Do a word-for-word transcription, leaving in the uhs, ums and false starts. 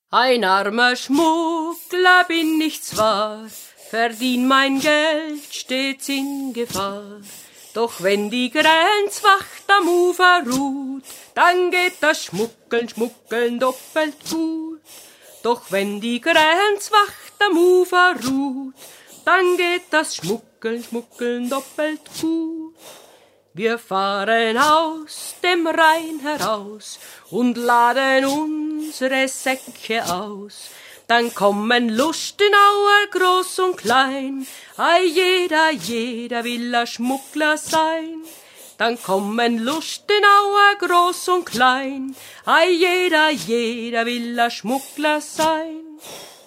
Ein armer Schmuggler bin ich zwar, verdien mein Geld stets in Gefahr. Doch wenn die Grenzwacht am Ufer ruht, dann geht das Schmuggeln, Schmuggeln doppelt gut. Doch wenn die Grenzwacht am Ufer ruht, dann geht das Schmuggeln, Schmuggeln doppelt gut. Wir fahren aus dem Rhein heraus und laden unsere Säcke aus. Dann kommen Lustenauer groß und klein, ei jeder, jeder will ein Schmuggler sein. Dann kommen Lustenauer groß und klein, ei jeder, jeder will ein Schmuggler sein.